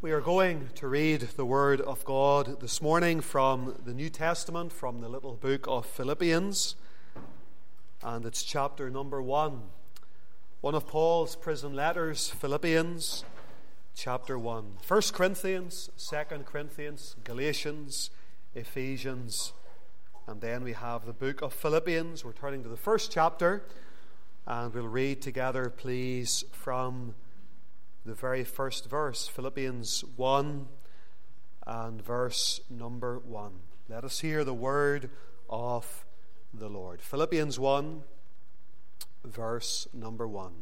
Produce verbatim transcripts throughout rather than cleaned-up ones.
We are going to read the Word of God this morning from the New Testament, from the little book of Philippians, and it's chapter number one. One of Paul's prison letters, Philippians, chapter one. First Corinthians, Second Corinthians, Galatians, Ephesians, and then we have the book of Philippians. We're turning to the first chapter, and we'll read together, please, from the very first verse, Philippians one and verse number one. Let us hear the word of the Lord. Philippians one, verse number one.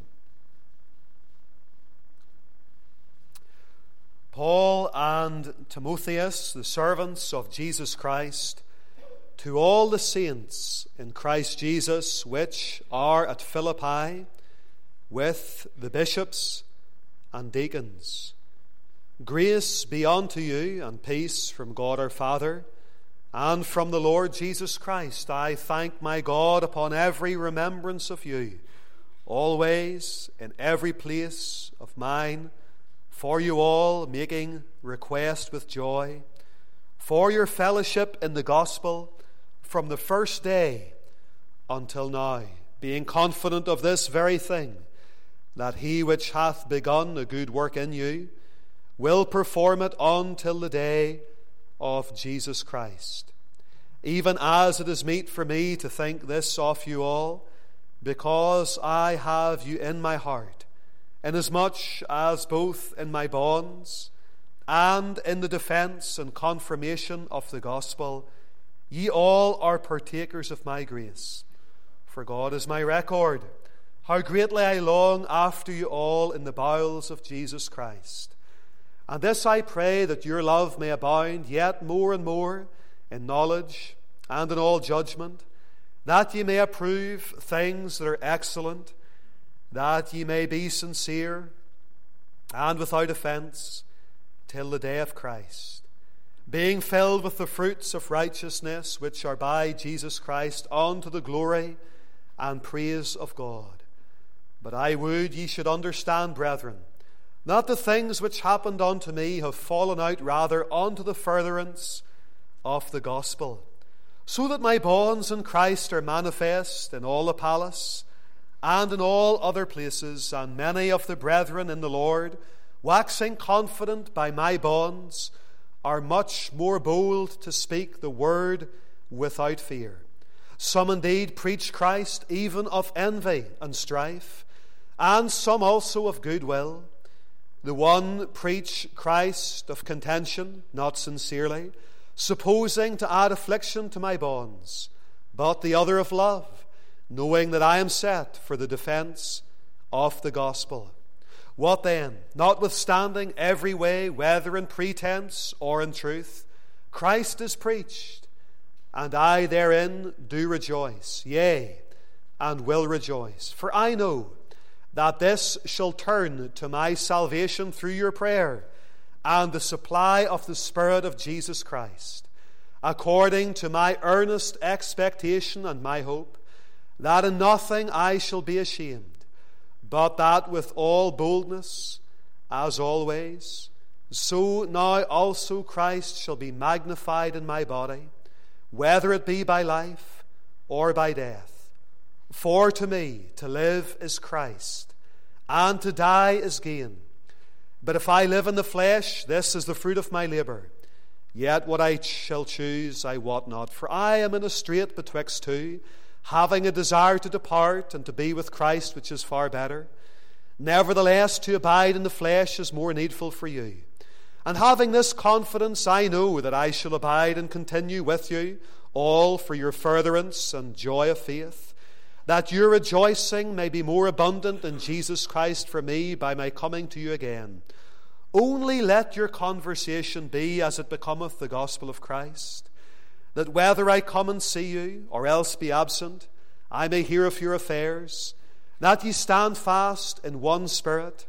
Paul and Timotheus, the servants of Jesus Christ, to all the saints in Christ Jesus which are at Philippi, with the bishops and deacons. Grace be unto you and peace from God our Father and from the Lord Jesus Christ. I thank my God upon every remembrance of you, always in every place of mine, for you all, making request with joy, for your fellowship in the gospel from the first day until now, being confident of this very thing, that he which hath begun a good work in you will perform it until the day of Jesus Christ. Even as it is meet for me to think this of you all, because I have you in my heart, inasmuch as both in my bonds and in the defence and confirmation of the gospel, ye all are partakers of my grace. For God is my record, how greatly I long after you all in the bowels of Jesus Christ. And this I pray, that your love may abound yet more and more in knowledge and in all judgment, that ye may approve things that are excellent, that ye may be sincere and without offence till the day of Christ, being filled with the fruits of righteousness which are by Jesus Christ unto the glory and praise of God. But I would ye should understand, brethren, that the things which happened unto me have fallen out rather unto the furtherance of the gospel, so that my bonds in Christ are manifest in all the palace and in all other places, and many of the brethren in the Lord, waxing confident by my bonds, are much more bold to speak the word without fear. Some indeed preach Christ even of envy and strife, and some also of goodwill. The one preach Christ of contention, not sincerely, supposing to add affliction to my bonds, but the other of love, knowing that I am set for the defence of the gospel. What then? Notwithstanding every way, whether in pretense or in truth, Christ is preached, and I therein do rejoice, yea, and will rejoice. For I know that this shall turn to my salvation through your prayer and the supply of the Spirit of Jesus Christ, according to my earnest expectation and my hope, that in nothing I shall be ashamed, but that with all boldness, as always, so now also Christ shall be magnified in my body, whether it be by life or by death. For to me to live is Christ, and to die is gain. But if I live in the flesh, this is the fruit of my labour. Yet what I shall choose I wot not, for I am in a strait betwixt two, having a desire to depart and to be with Christ, which is far better. Nevertheless, to abide in the flesh is more needful for you. And having this confidence, I know that I shall abide and continue with you, all for your furtherance and joy of faith, that your rejoicing may be more abundant in Jesus Christ for me by my coming to you again. Only let your conversation be as it becometh the gospel of Christ, that whether I come and see you, or else be absent, I may hear of your affairs, that ye stand fast in one spirit,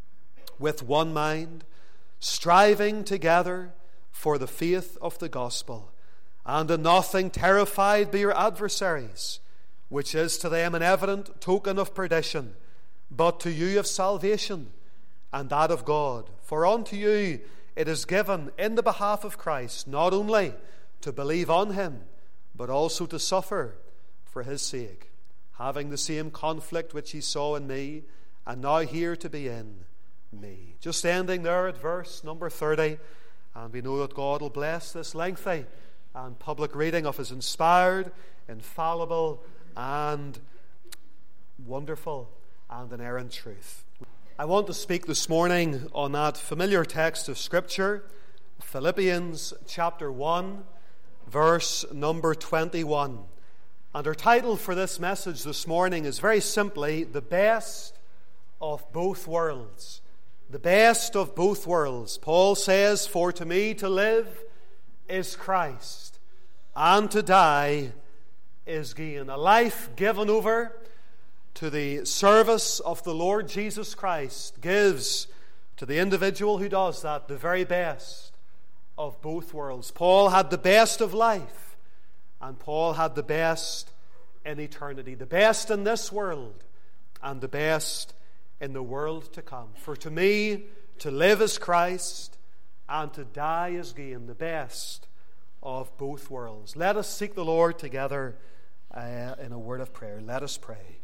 with one mind, striving together for the faith of the gospel, and in nothing terrified by your adversaries, which is to them an evident token of perdition, but to you of salvation, and that of God. For unto you it is given in the behalf of Christ not only to believe on him, but also to suffer for his sake, having the same conflict which he saw in me, and now here to be in me. Just ending there at verse number thirty, and we know that God will bless this lengthy and public reading of his inspired, infallible, and wonderful and inerrant truth. I want to speak this morning on that familiar text of Scripture, Philippians chapter one, verse number twenty-one. And our title for this message this morning is very simply, The Best of Both Worlds. The best of both worlds. Paul says, "For to me to live is Christ, and to die is gain." A life given over to the service of the Lord Jesus Christ gives to the individual who does that the very best of both worlds. Paul had the best of life, and Paul had the best in eternity. The best in this world, and the best in the world to come. For to me, to live is Christ, and to die is gain. The best of both worlds. Let us seek the Lord together uh, in a word of prayer. Let us pray.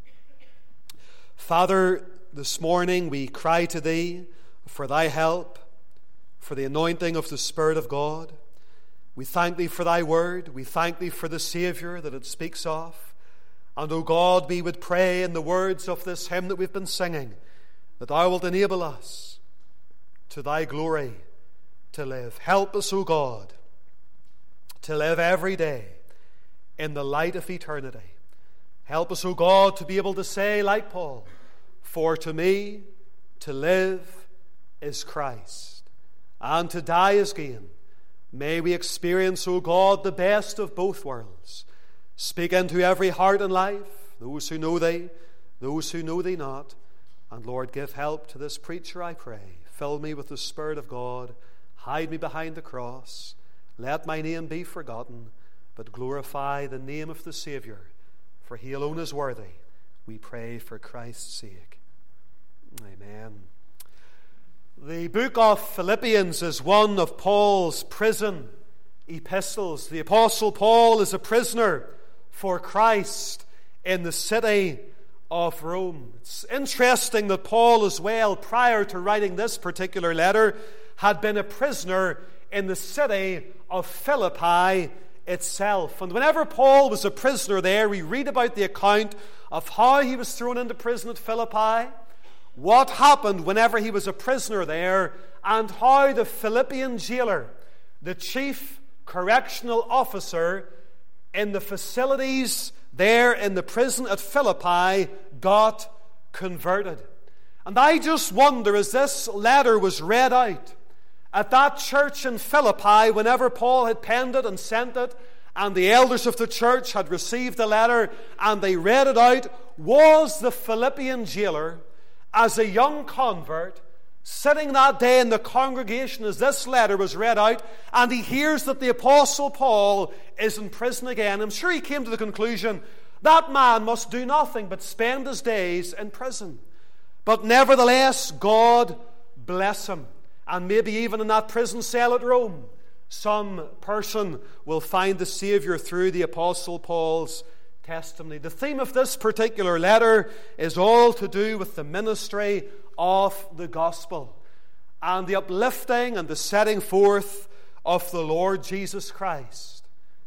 Father, this morning we cry to Thee for Thy help, for the anointing of the Spirit of God. We thank Thee for Thy word. We thank Thee for the Saviour that it speaks of. And, O God, we would pray in the words of this hymn that we've been singing, that Thou wilt enable us to Thy glory to live. Help us, O God, to live every day in the light of eternity. Help us, O God, to be able to say, like Paul, "For to me to live is Christ, and to die is gain." May we experience, O God, the best of both worlds. Speak into every heart and life, those who know Thee, those who know Thee not. And Lord, give help to this preacher, I pray. Fill me with the Spirit of God. Hide me behind the cross. Let my name be forgotten, but glorify the name of the Saviour, for He alone is worthy. We pray for Christ's sake. Amen. The book of Philippians is one of Paul's prison epistles. The Apostle Paul is a prisoner for Christ in the city of Rome. It's interesting that Paul as well, prior to writing this particular letter, had been a prisoner in the city of Philippi itself. And whenever Paul was a prisoner there, we read about the account of how he was thrown into prison at Philippi, what happened whenever he was a prisoner there, and how the Philippian jailer, the chief correctional officer in the facilities there in the prison at Philippi, got converted. And I just wonder, as this letter was read out at that church in Philippi, whenever Paul had penned it and sent it, and the elders of the church had received the letter and they read it out, was the Philippian jailer, as a young convert, sitting that day in the congregation as this letter was read out, and he hears that the Apostle Paul is in prison again. I'm sure he came to the conclusion, that man must do nothing but spend his days in prison. But nevertheless, God bless him. And maybe even in that prison cell at Rome, some person will find the Saviour through the Apostle Paul's testimony. The theme of this particular letter is all to do with the ministry of the gospel and the uplifting and the setting forth of the Lord Jesus Christ.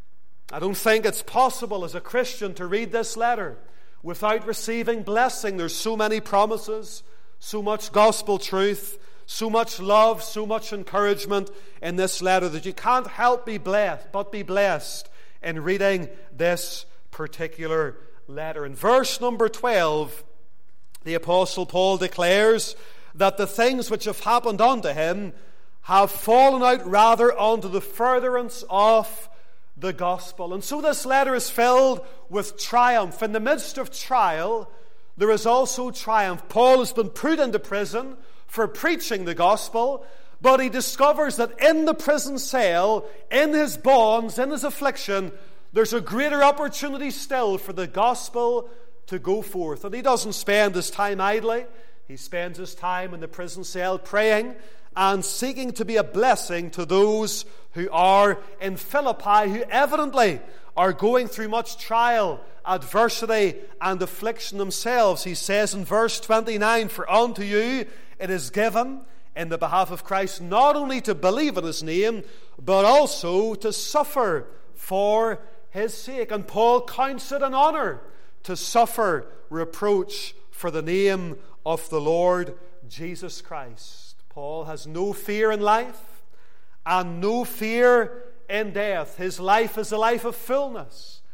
I don't think it's possible as a Christian to read this letter without receiving blessing. There's so many promises, so much gospel truth, so much love, so much encouragement in this letter that you can't help be blessed, but be blessed in reading this particular letter. In verse number twelve, the Apostle Paul declares that the things which have happened unto him have fallen out rather unto the furtherance of the gospel. And so this letter is filled with triumph. In the midst of trial, there is also triumph. Paul has been put into prison for preaching the gospel, but he discovers that in the prison cell, in his bonds, in his affliction, there's a greater opportunity still for the gospel to go forth. And he doesn't spend his time idly. He spends his time in the prison cell praying and seeking to be a blessing to those who are in Philippi, who evidently are going through much trial, adversity, and affliction themselves. He says in verse twenty-nine, "For unto you it is given in the behalf of Christ not only to believe in his name, but also to suffer for his sake." And Paul counts it an honor to suffer reproach for the name of the Lord Jesus Christ. Paul has no fear in life and no fear in death. His life is a life of fullness,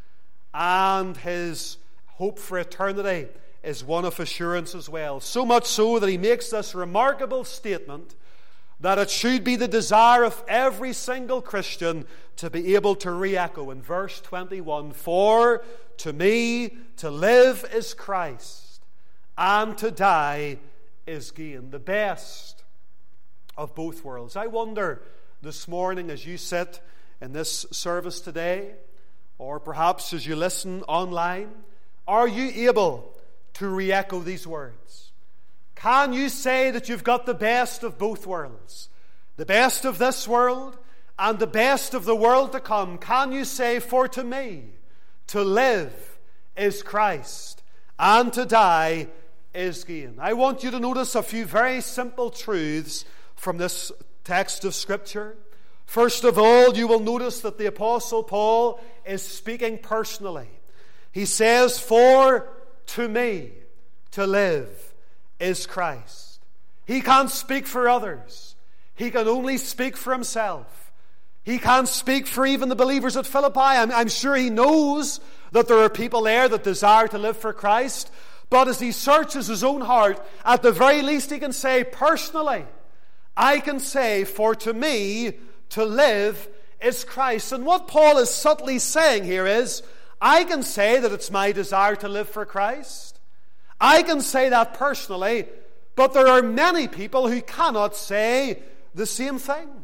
and his hope for eternity is one of assurance as well. So much so that he makes this remarkable statement that it should be the desire of every single Christian to be able to re-echo in verse twenty-one, "For to me to live is Christ, and to die is gain." The best of both worlds. I wonder this morning as you sit in this service today, or perhaps as you listen online, are you able to re-echo these words? Can you say that you've got the best of both worlds? The best of this world and the best of the world to come. Can you say, "For to me to live is Christ, and to die is gain"? I want you to notice a few very simple truths from this text of Scripture. First of all, you will notice that the Apostle Paul is speaking personally. He says, "For to me to live is Christ." He can't speak for others. He can only speak for himself. He can't speak for even the believers at Philippi. I'm, I'm sure he knows that there are people there that desire to live for Christ. But as he searches his own heart, at the very least he can say, personally, I can say, "For to me to live is Christ." And what Paul is subtly saying here is, I can say that it's my desire to live for Christ. I can say that personally, but there are many people who cannot say the same thing.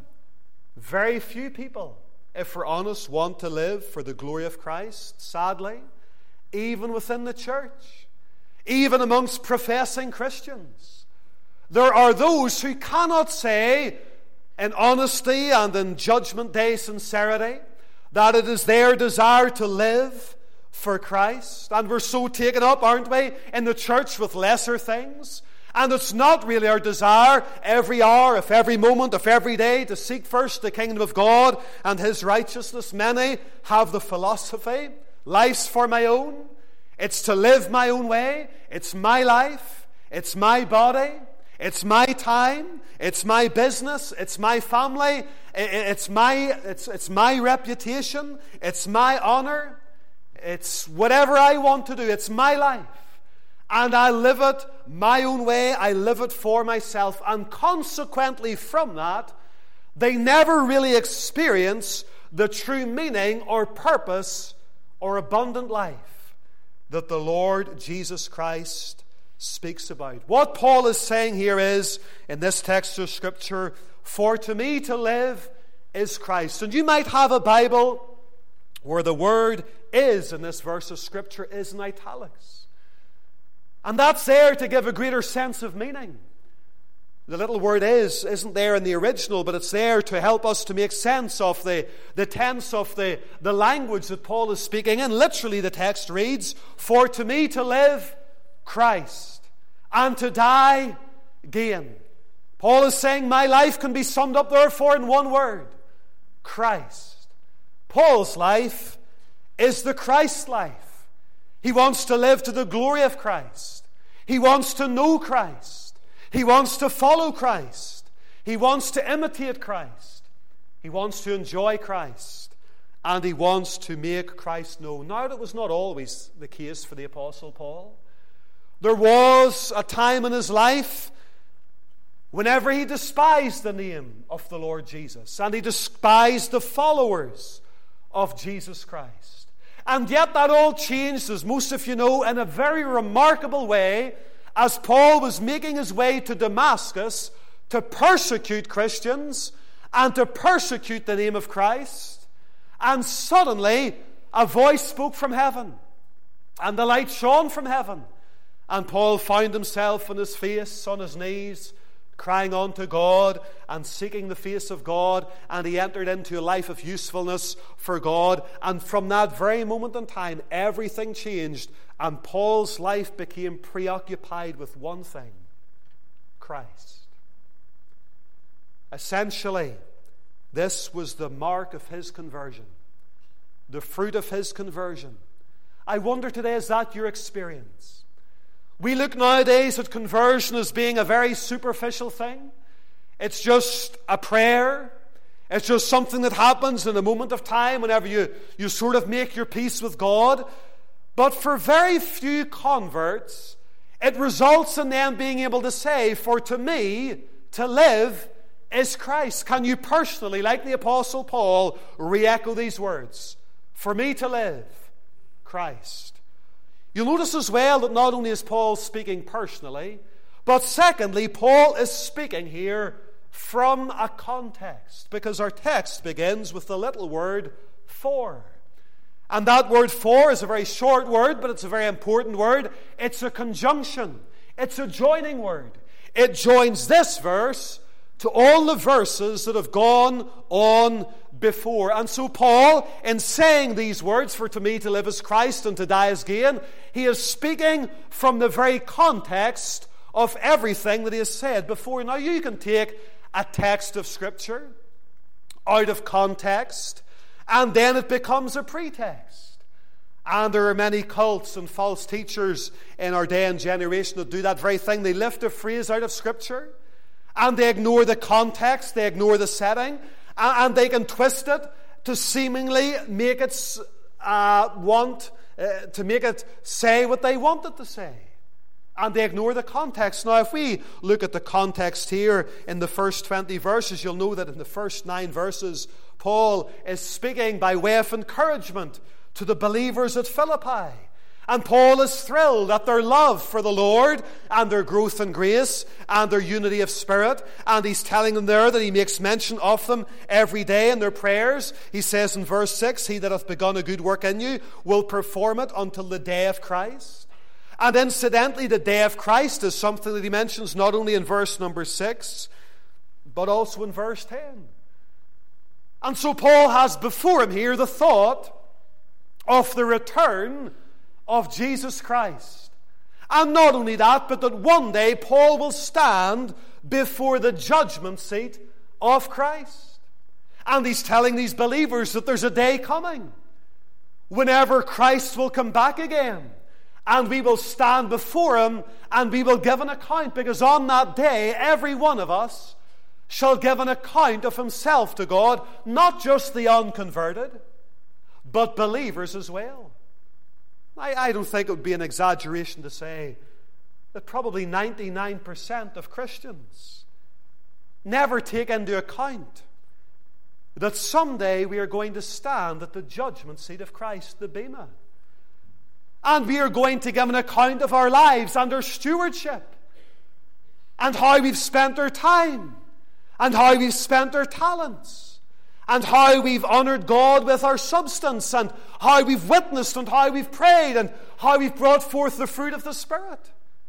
Very few people, if we're honest, want to live for the glory of Christ, sadly, even within the church, even amongst professing Christians. There are those who cannot say in honesty and in judgment day sincerity that it is their desire to live for Christ. And we're so taken up, aren't we, in the church with lesser things. And it's not really our desire every hour of every moment of every day to seek first the kingdom of God and his righteousness. Many have the philosophy, life's for my own. It's to live my own way. It's my life. It's my body. It's my time. It's my business. It's my family. It's my, it's, it's my reputation. It's my honor. It's whatever I want to do. It's my life. And I live it my own way. I live it for myself. And consequently from that, they never really experience the true meaning or purpose or abundant life that the Lord Jesus Christ speaks about. What Paul is saying here is, in this text of Scripture, "For to me to live is Christ." And you might have a Bible where the word "is" in this verse of Scripture is in italics. And that's there to give a greater sense of meaning. The little word "is" isn't there in the original, but it's there to help us to make sense of the, the tense of the, the language that Paul is speaking in. Literally the text reads, "For to me to live, Christ, and to die, gain." Paul is saying my life can be summed up therefore in one word: Christ. Paul's life is the Christ life. He wants to live to the glory of Christ. He wants to know Christ. He wants to follow Christ. He wants to imitate Christ. He wants to enjoy Christ. And he wants to make Christ known. Now, that was not always the case for the Apostle Paul. There was a time in his life whenever he despised the name of the Lord Jesus, and he despised the followers of Jesus Christ. And yet that all changed, as most of you know, in a very remarkable way as Paul was making his way to Damascus to persecute Christians and to persecute the name of Christ. And suddenly a voice spoke from heaven, and the light shone from heaven, and Paul found himself on his face, on his knees, crying unto God and seeking the face of God, and he entered into a life of usefulness for God. And from that very moment in time, everything changed, and Paul's life became preoccupied with one thing: Christ. Essentially, this was the mark of his conversion, the fruit of his conversion. I wonder today, is that your experience? We look nowadays at conversion as being a very superficial thing. It's just a prayer. It's just something that happens in a moment of time whenever you, you sort of make your peace with God. But for very few converts, it results in them being able to say, for to me, to live is Christ. Can you personally, like the Apostle Paul, re-echo these words? For me to live, Christ. You'll notice as well that not only is Paul speaking personally, but secondly, Paul is speaking here from a context, because our text begins with the little word for. And that word for is a very short word, but it's a very important word. It's a conjunction. It's a joining word. It joins this verse to all the verses that have gone on before. And so Paul, in saying these words, for to me to live is Christ and to die is gain, he is speaking from the very context of everything that he has said before. Now you can take a text of Scripture out of context, and then it becomes a pretext. And there are many cults and false teachers in our day and generation that do that very thing. They lift a phrase out of Scripture, and they ignore the context, they ignore the setting, and they can twist it to seemingly make it uh, want, uh, to make it say what they want it to say. And they ignore the context. Now, if we look at the context here in the first twenty verses, you'll know that in the first nine verses, Paul is speaking by way of encouragement to the believers at Philippi. And Paul is thrilled at their love for the Lord and their growth in grace and their unity of spirit. And he's telling them there that he makes mention of them every day in their prayers. He says in verse six, he that hath begun a good work in you will perform it until the day of Christ. And incidentally, the day of Christ is something that he mentions not only in verse number six, but also in verse ten. And so Paul has before him here the thought of the return of Jesus Christ. And not only that, but that one day Paul will stand before the judgment seat of Christ. And he's telling these believers that there's a day coming whenever Christ will come back again, and we will stand before him and we will give an account, because on that day every one of us shall give an account of himself to God, not just the unconverted, but believers as well. I, I don't think it would be an exaggeration to say that probably ninety-nine percent of Christians never take into account that someday we are going to stand at the judgment seat of Christ, the Bema. And we are going to give an account of our lives and our stewardship, and how we've spent our time, and how we've spent our talents, and how we've honoured God with our substance, and how we've witnessed, and how we've prayed, and how we've brought forth the fruit of the Spirit.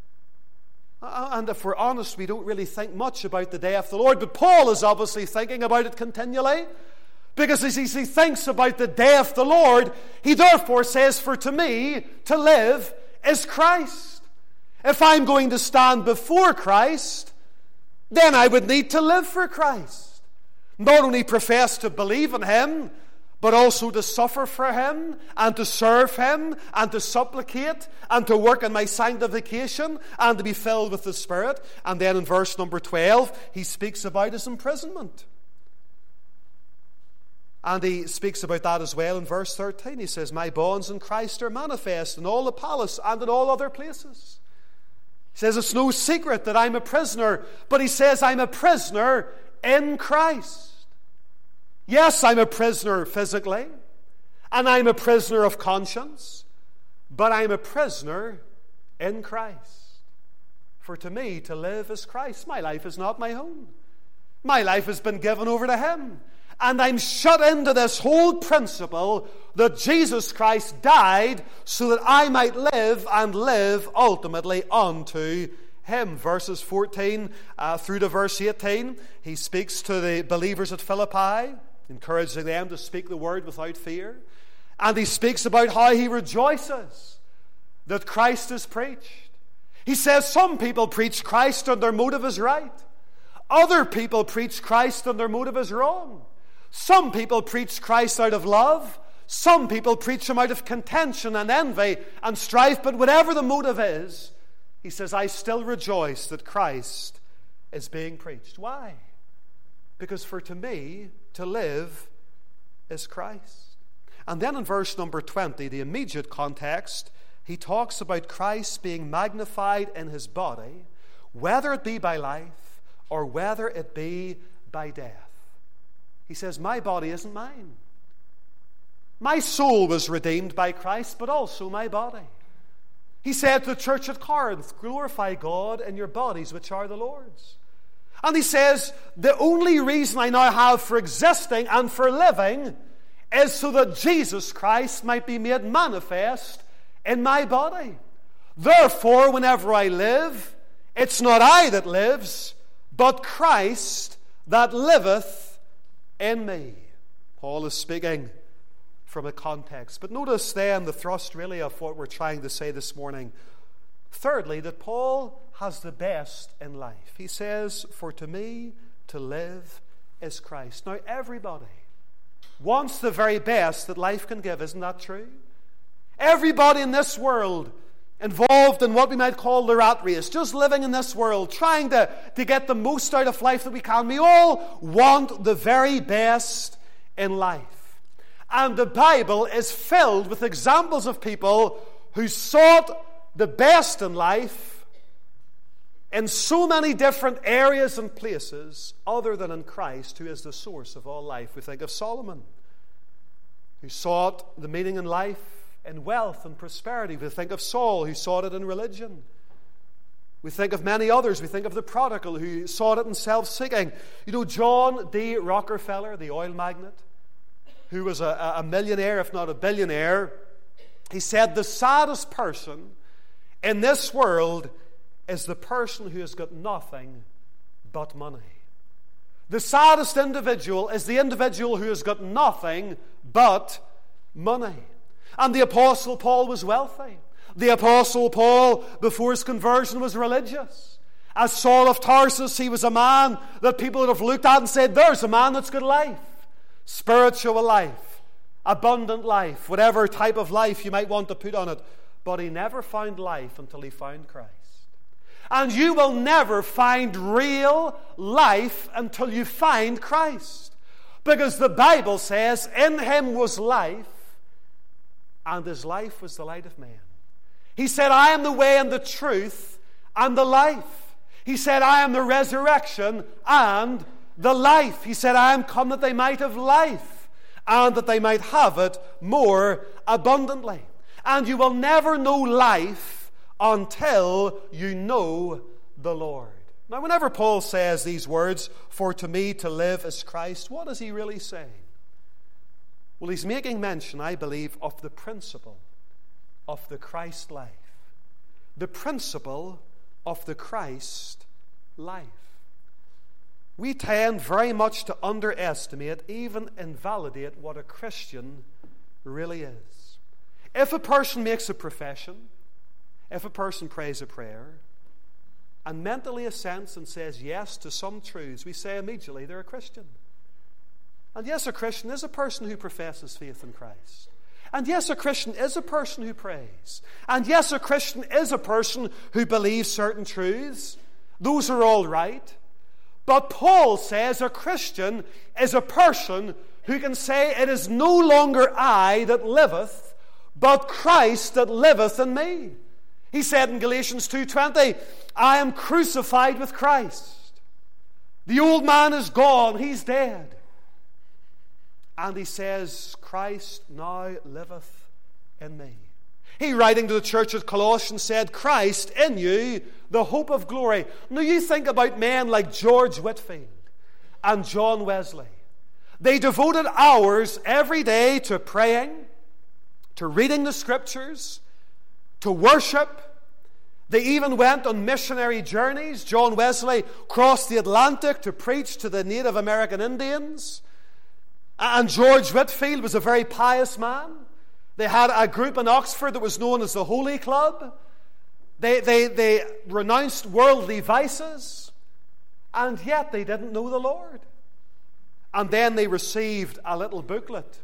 And if we're honest, we don't really think much about the day of the Lord. But Paul is obviously thinking about it continually, because as he thinks about the day of the Lord, he therefore says, for to me, to live is Christ. If I'm going to stand before Christ, then I would need to live for Christ. Not only profess to believe in him, but also to suffer for him, and to serve him, and to supplicate, and to work in my sanctification, and to be filled with the Spirit. And then in verse number twelve, he speaks about his imprisonment. And he speaks about that as well in verse thirteen. He says, my bonds in Christ are manifest in all the palace and in all other places. He says, it's no secret that I'm a prisoner, but he says, I'm a prisoner in Christ. Yes, I'm a prisoner physically, and I'm a prisoner of conscience, but I'm a prisoner in Christ. For to me, to live is Christ. My life is not my own. My life has been given over to him. And I'm shut into this whole principle that Jesus Christ died so that I might live, and live ultimately unto him. Verses fourteen uh, through to verse eighteen, he speaks to the believers at Philippi, encouraging them to speak the word without fear. And he speaks about how he rejoices that Christ is preached. He says some people preach Christ and their motive is right. Other people preach Christ and their motive is wrong. Some people preach Christ out of love. Some people preach him out of contention and envy and strife. But whatever the motive is, he says, I still rejoice that Christ is being preached. Why? Because for to me, to live is Christ. And then in verse number twenty, the immediate context, he talks about Christ being magnified in his body, whether it be by life or whether it be by death. He says, my body isn't mine. My soul was redeemed by Christ, but also my body. He said to the church at Corinth, glorify God in your bodies, which are the Lord's. And he says, the only reason I now have for existing and for living is so that Jesus Christ might be made manifest in my body. Therefore, whenever I live, it's not I that lives, but Christ that liveth in me. Paul is speaking from a context. But notice then the thrust really of what we're trying to say this morning. Thirdly, that Paul has the best in life. He says, for to me to live is Christ. Now everybody wants the very best that life can give. Isn't that true? Everybody in this world involved in what we might call the rat race, just living in this world, trying to, to get the most out of life that we can. We all want the very best in life. And the Bible is filled with examples of people who sought the best in life in so many different areas and places other than in Christ, who is the source of all life. We think of Solomon, who sought the meaning in life in wealth and prosperity. We think of Saul, who sought it in religion. We think of many others. We think of the prodigal, who sought it in self-seeking. You know, John D. Rockefeller, the oil magnate, who was a, a millionaire, if not a billionaire, he said, the saddest person in this world is the person who has got nothing but money. The saddest individual is the individual who has got nothing but money. And the Apostle Paul was wealthy. The Apostle Paul, before his conversion, was religious. As Saul of Tarsus, he was a man that people would have looked at and said, there's a man that's got life. Spiritual life, abundant life, whatever type of life you might want to put on it. But he never found life until he found Christ. And you will never find real life until you find Christ. Because the Bible says, in him was life, and his life was the light of men. He said, I am the way and the truth and the life. He said, I am the resurrection and the life. He said, I am come that they might have life, and that they might have it more abundantly. And you will never know life until you know the Lord. Now, whenever Paul says these words, for to me to live is Christ, what is he really saying? Well, he's making mention, I believe, of the principle of the Christ life. The principle of the Christ life. We tend very much to underestimate, even invalidate, what a Christian really is. If a person makes a profession, if a person prays a prayer, and mentally assents and says yes to some truths, we say immediately they're a Christian. And yes, a Christian is a person who professes faith in Christ. And yes, a Christian is a person who prays. And yes, a Christian is a person who believes certain truths. Those are all right. But Paul says a Christian is a person who can say, it is no longer I that liveth, but Christ that liveth in me. He said in Galatians two twenty, I am crucified with Christ. The old man is gone, he's dead. And he says, Christ now liveth in me. He, writing to the church at Colossians, said, Christ in you, the hope of glory. Now you think about men like George Whitefield and John Wesley. They devoted hours every day to praying, to reading the Scriptures, to worship. They even went on missionary journeys. John Wesley crossed the Atlantic to preach to the Native American Indians. And George Whitefield was a very pious man. They had a group in Oxford that was known as the Holy Club. They, they, they renounced worldly vices, and yet they didn't know the Lord. And then they received a little booklet.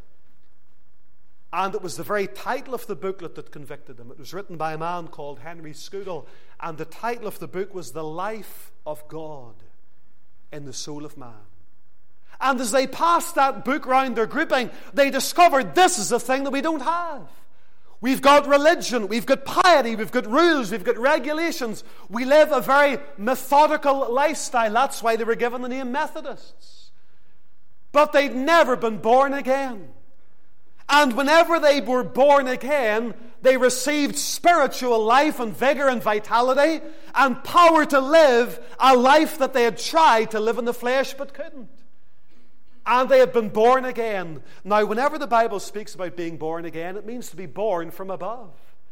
And it was the very title of the booklet that convicted them. It was written by a man called Henry Scougal, and the title of the book was The Life of God in the Soul of Man. And as they passed that book round their grouping, they discovered this is a thing that we don't have. We've got religion, we've got piety, we've got rules, we've got regulations. We live a very methodical lifestyle. That's why they were given the name Methodists. But they'd never been born again. And whenever they were born again, they received spiritual life and vigor and vitality and power to live a life that they had tried to live in the flesh but couldn't. And they had been born again. Now, whenever the Bible speaks about being born again, it means to be born from above.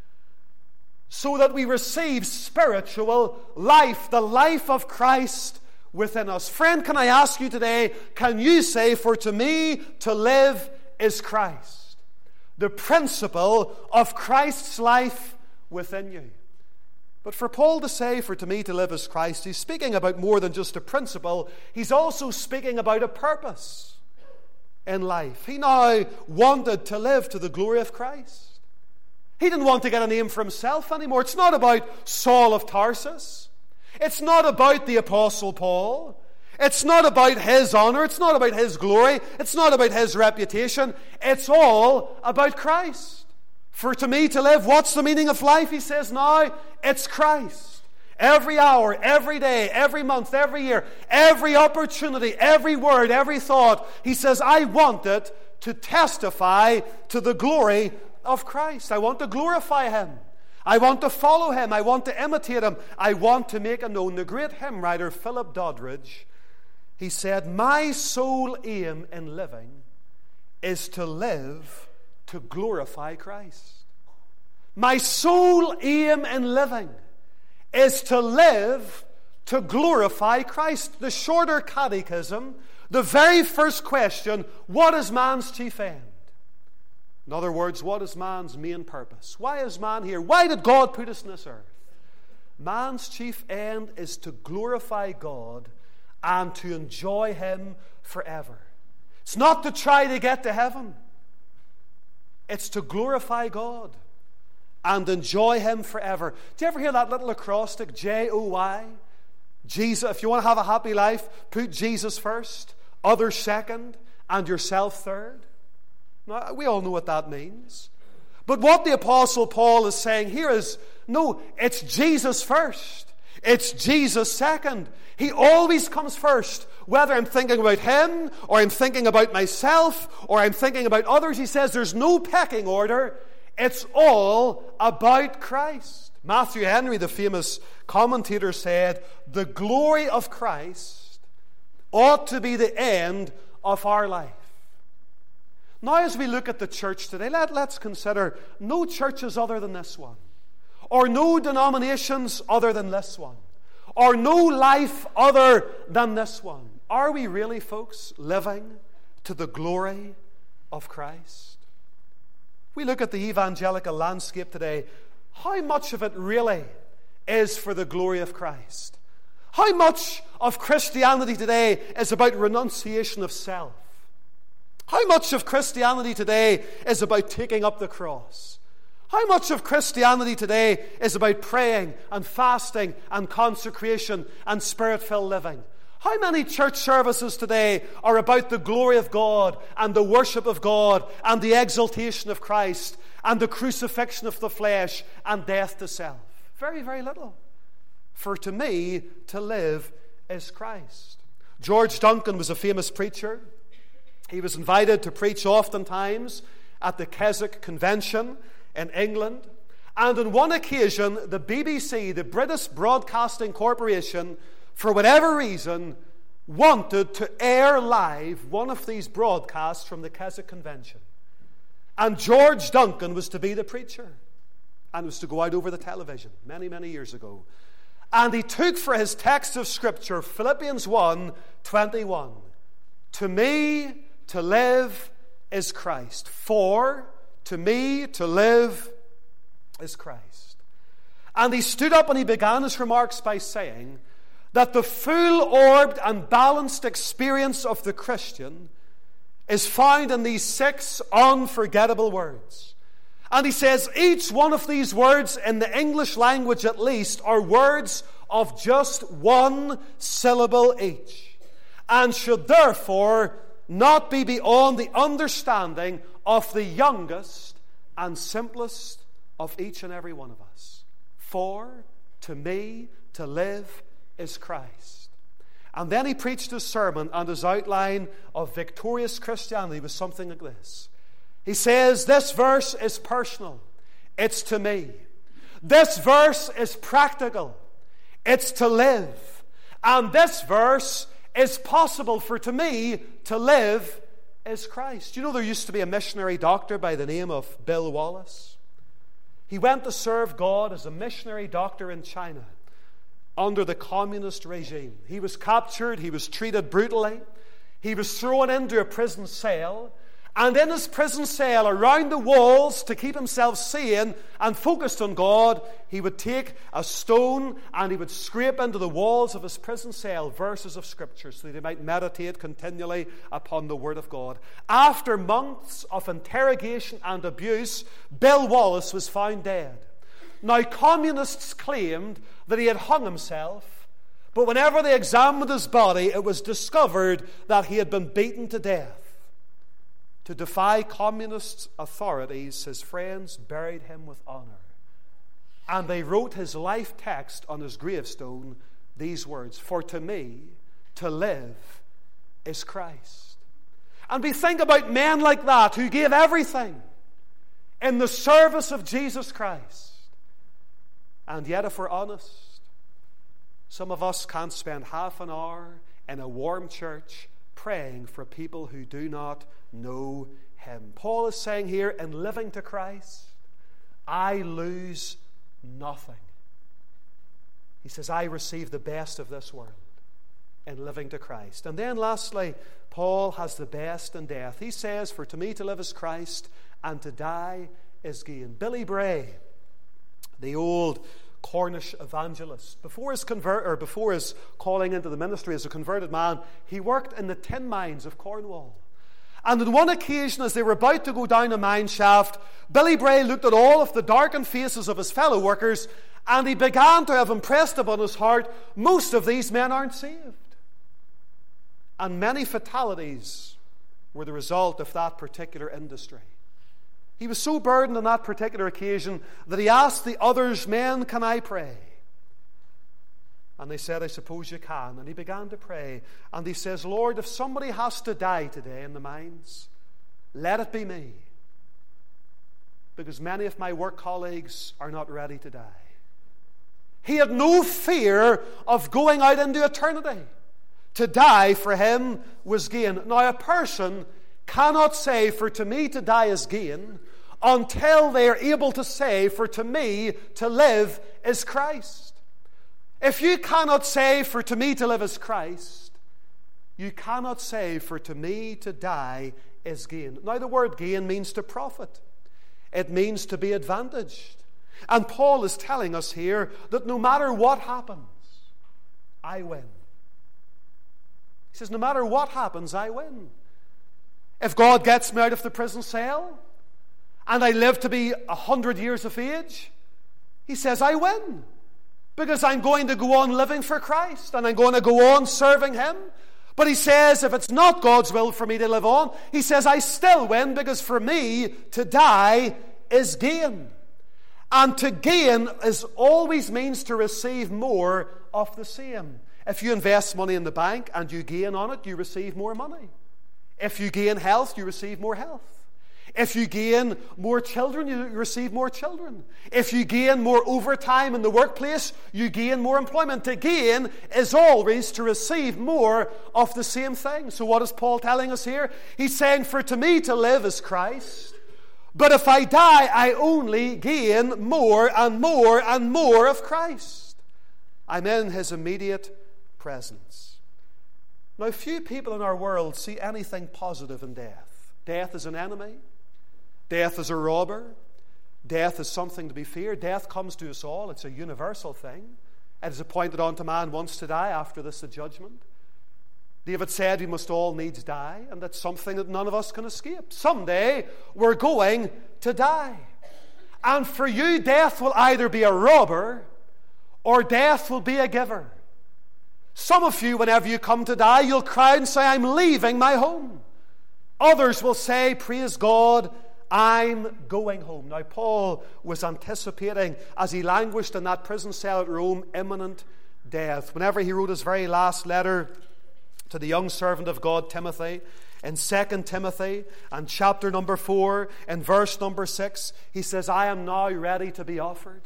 So that we receive spiritual life, the life of Christ within us. Friend, can I ask you today, can you say, for to me to live is Christ? The principle of Christ's life within you. But for Paul to say, for to me to live is Christ, he's speaking about more than just a principle. He's also speaking about a purpose in life. He now wanted to live to the glory of Christ. He didn't want to get a name for himself anymore. It's not about Saul of Tarsus. It's not about the Apostle Paul. It's not about his honor. It's not about his glory. It's not about his reputation. It's all about Christ. For to me to live, what's the meaning of life? He says now, it's Christ. Every hour, every day, every month, every year, every opportunity, every word, every thought, he says, I want it to testify to the glory of Christ. I want to glorify him. I want to follow him. I want to imitate him. I want to make him known. The great hymn writer Philip Doddridge, he said, my sole aim in living is to live to glorify Christ. My sole aim in living is to live to glorify Christ. The Shorter Catechism, the very first question, what is man's chief end? In other words, what is man's main purpose? Why is man here? Why did God put us on this earth? Man's chief end is to glorify God and to enjoy him forever. It's not to try to get to heaven. It's to glorify God and enjoy him forever. Do you ever hear that little acrostic, J O Y? Jesus, if you want to have a happy life, put Jesus first, others second, and yourself third. Now, we all know what that means. But what the Apostle Paul is saying here is, no, it's Jesus first. It's Jesus second. He always comes first. Whether I'm thinking about him, or I'm thinking about myself, or I'm thinking about others, he says there's no pecking order. It's all about Christ. Matthew Henry, the famous commentator, said, the glory of Christ ought to be the end of our life. Now, as we look at the church today, let, let's consider no churches other than this one, or no denominations other than this one, or no life other than this one. Are we really, folks, living to the glory of Christ? We look at the evangelical landscape today. How much of it really is for the glory of Christ? How much of Christianity today is about renunciation of self? How much of Christianity today is about taking up the cross? How much of Christianity today is about praying and fasting and consecration and spirit-filled living? How many church services today are about the glory of God and the worship of God and the exaltation of Christ and the crucifixion of the flesh and death to self? Very, very little. For to me, to live is Christ. George Duncan was a famous preacher. He was invited to preach oftentimes at the Keswick Convention in England. And on one occasion, the B B C, the British Broadcasting Corporation, for whatever reason, wanted to air live one of these broadcasts from the Keswick Convention. And George Duncan was to be the preacher. And it was to go out over the television many, many years ago. And he took for his text of Scripture Philippians one twenty-one. To me, to live is Christ. For to me, to live is Christ. And he stood up and he began his remarks by saying that the full-orbed and balanced experience of the Christian is found in these six unforgettable words. And he says each one of these words in the English language at least are words of just one syllable each, and should therefore not be beyond the understanding of the youngest and simplest of each and every one of us. For to me to live is Christ. And then he preached his sermon, and his outline of victorious Christianity was something like this. He says, this verse is personal. It's to me. This verse is practical. It's to live. And this verse is possible, for to me, to live is Christ. You know, there used to be a missionary doctor by the name of Bill Wallace. He went to serve God as a missionary doctor in China under the communist regime. He was captured. He was treated brutally. He was thrown into a prison cell. And in his prison cell, around the walls, to keep himself sane and focused on God, he would take a stone and he would scrape into the walls of his prison cell verses of Scripture so that he might meditate continually upon the Word of God. After months of interrogation and abuse, Bill Wallace was found dead. Now, communists claimed that he had hung himself, but whenever they examined his body, it was discovered that he had been beaten to death. To defy communist authorities, his friends buried him with honor. And they wrote his life text on his gravestone, these words, for to me, to live is Christ. And we think about men like that who gave everything in the service of Jesus Christ. And yet, if we're honest, some of us can't spend half an hour in a warm church praying for people who do not know Him. Paul is saying here, in living to Christ, I lose nothing. He says, I receive the best of this world in living to Christ. And then lastly, Paul has the best in death. He says, for to me to live is Christ, and to die is gain. Billy Bray, the old Cornish evangelist, before his convert or before his calling into the ministry as a converted man, he worked in the tin mines of Cornwall. And on one occasion, as they were about to go down a mine shaft, Billy Bray looked at all of the darkened faces of his fellow workers, and he began to have impressed upon his heart, most of these men aren't saved. And many fatalities were the result of that particular industry. He was so burdened on that particular occasion that he asked the others, men, can I pray? And they said, I suppose you can. And he began to pray. And he says, Lord, if somebody has to die today in the mines, let it be me. Because many of my work colleagues are not ready to die. He had no fear of going out into eternity. To die for him was gain. Now, a person cannot say, for to me to die is gain, until they are able to say, for to me to live is Christ. If you cannot say, for to me to live is Christ, you cannot say, for to me to die is gain. Now, the word gain means to profit. It means to be advantaged. And Paul is telling us here that no matter what happens, I win. He says, no matter what happens, I win. If God gets me out of the prison cell and I live to be a hundred years of age, he says, I win. Because I'm going to go on living for Christ and I'm going to go on serving Him. But he says, if it's not God's will for me to live on, he says, I still win, because for me to die is gain. And to gain is always means to receive more of the same. If you invest money in the bank and you gain on it, you receive more money. If you gain health, you receive more health. If you gain more children, you receive more children. If you gain more overtime in the workplace, you gain more employment. To gain is always to receive more of the same thing. So what is Paul telling us here? He's saying, for to me to live is Christ, But if I die, I only gain more and more and more of Christ. I'm in his immediate presence. Now, few people in our world see anything positive in death. Death is an enemy. Death is a robber. Death is something to be feared. Death comes to us all. It's a universal thing. It is appointed unto man once to die, after this the judgment. David said we must all needs die, and that's something that none of us can escape. Someday we're going to die. And for you, death will either be a robber or death will be a giver. Some of you, whenever you come to die, you'll cry and say, I'm leaving my home. Others will say, praise God, I'm going home. Now, Paul was anticipating, as he languished in that prison cell at Rome, imminent death. Whenever he wrote his very last letter to the young servant of God, Timothy, in Second Timothy, and chapter number four, in verse number six, he says, I am now ready to be offered.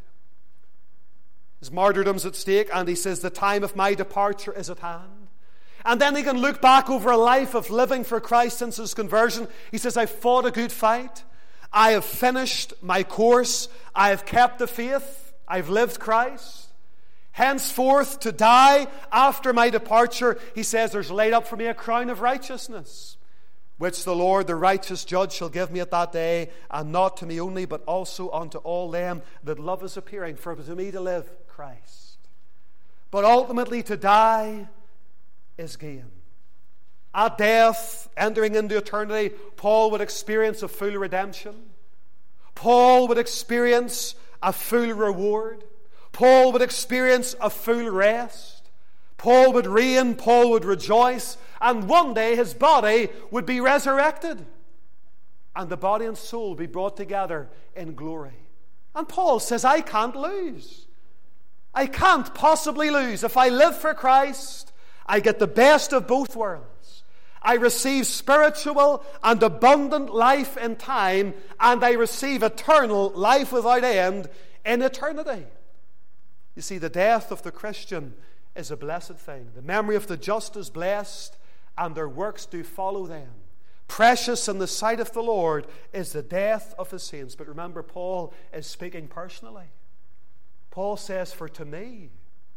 His martyrdom's at stake, and he says, the time of my departure is at hand. And then he can look back over a life of living for Christ since his conversion. He says, I've fought a good fight. I have finished my course. I have kept the faith. I've lived Christ. Henceforth, to die after my departure, he says, there's laid up for me a crown of righteousness, which the Lord, the righteous judge, shall give me at that day, and not to me only, but also unto all them that love is appearing. For to me to live, Christ. But ultimately to die is gain. At death, entering into eternity, Paul would experience a full redemption. Paul would experience a full reward. Paul would experience a full rest. Paul would reign, Paul would rejoice, and one day his body would be resurrected, and the body and soul would be brought together in glory. And Paul says, I can't lose. I can't possibly lose. If I live for Christ, I get the best of both worlds. I receive spiritual and abundant life in time, and I receive eternal life without end in eternity. You see, the death of the Christian is a blessed thing. The memory of the just is blessed, and their works do follow them. Precious in the sight of the Lord is the death of his saints. But remember, Paul is speaking personally. Paul says, for to me,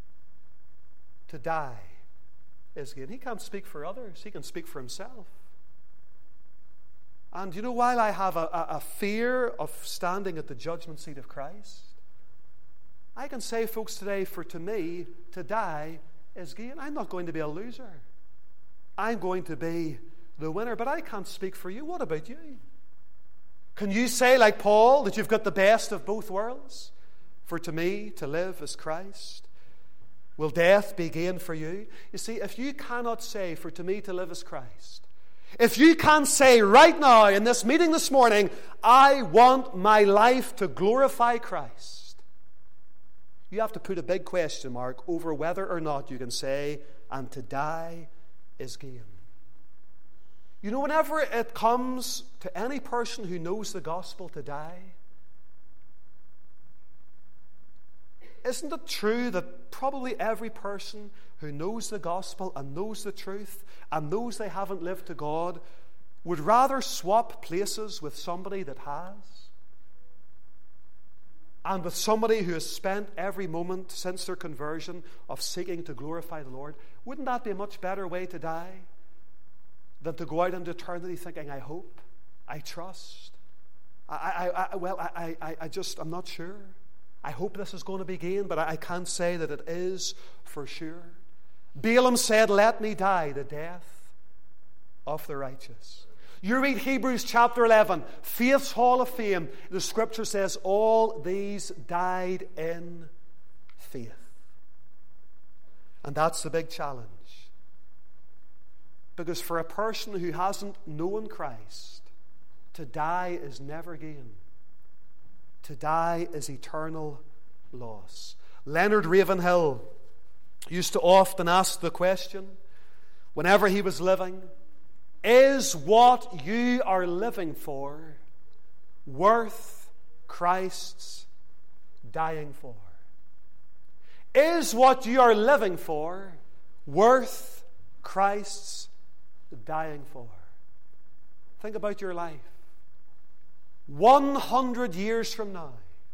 to die is gain. He can't speak for others. He can speak for himself. And you know, while I have a, a, a fear of standing at the judgment seat of Christ, I can say, folks, today, for to me, to die is gain. I'm not going to be a loser. I'm going to be the winner. But I can't speak for you. What about you? Can you say, like Paul, that you've got the best of both worlds? For to me, to live is Christ. Will death be gain for you? You see, if you cannot say, for to me, to live is Christ, if you can't say right now in this meeting this morning, I want my life to glorify Christ, you have to put a big question mark over whether or not you can say, and to die is gain. You know, whenever it comes to any person who knows the gospel to die, isn't it true that probably every person who knows the gospel and knows the truth and knows they haven't lived to God would rather swap places with somebody that has? And with somebody who has spent every moment since their conversion of seeking to glorify the Lord? Wouldn't that be a much better way to die than to go out into eternity thinking, I hope, I trust, I, I, I well, I, I, I just, I'm not sure. I hope this is going to be gain, but I, I can't say that it is for sure. Balaam said, let me die the death of the righteous. You read Hebrews chapter eleven, Faith's Hall of Fame. The scripture says all these died in faith. And that's the big challenge. Because for a person who hasn't known Christ, to die is never gain. To die is eternal loss. Leonard Ravenhill used to often ask the question, whenever he was living, is what you are living for worth Christ's dying for? Is what you are living for worth Christ's dying for? Think about your life. One hundred years from now,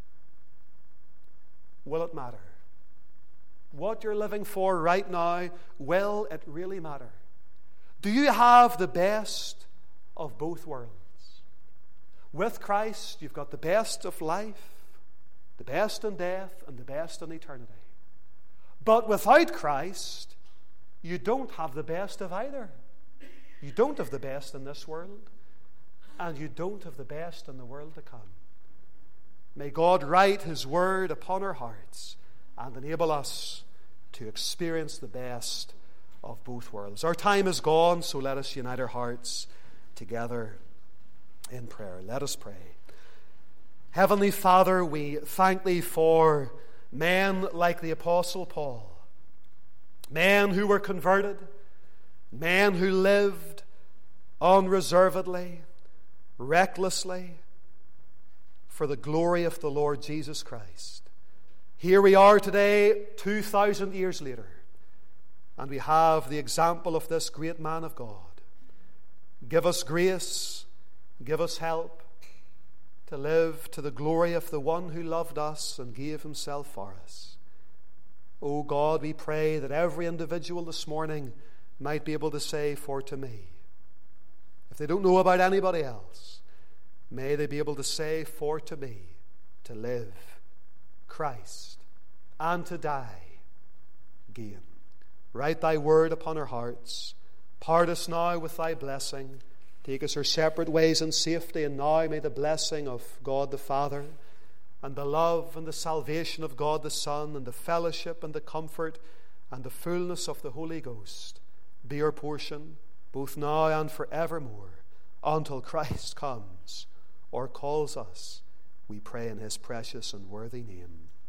will it matter? What you're living for right now, will it really matter? Do you have the best of both worlds? With Christ, you've got the best of life, the best in death, and the best in eternity. But without Christ, you don't have the best of either. You don't have the best in this world, and you don't have the best in the world to come. May God write His word upon our hearts and enable us to experience the best of both worlds. Our time is gone, so let us unite our hearts together in prayer. Let us pray. Heavenly Father, we thank Thee for men like the Apostle Paul, men who were converted, men who lived unreservedly, recklessly, for the glory of the Lord Jesus Christ. Here we are today, two thousand years later, and we have the example of this great man of God. Give us grace, give us help to live to the glory of the one who loved us and gave Himself for us. O God, we pray that every individual this morning might be able to say, "For to me." If they don't know about anybody else, may they be able to say, "For to me, to live, Christ, and to die, gain." Write Thy word upon our hearts. Part us now with Thy blessing. Take us our separate ways in safety, and now may the blessing of God the Father, and the love and the salvation of God the Son, and the fellowship and the comfort and the fullness of the Holy Ghost be our portion, both now and forevermore, until Christ comes or calls us. We pray in His precious and worthy name.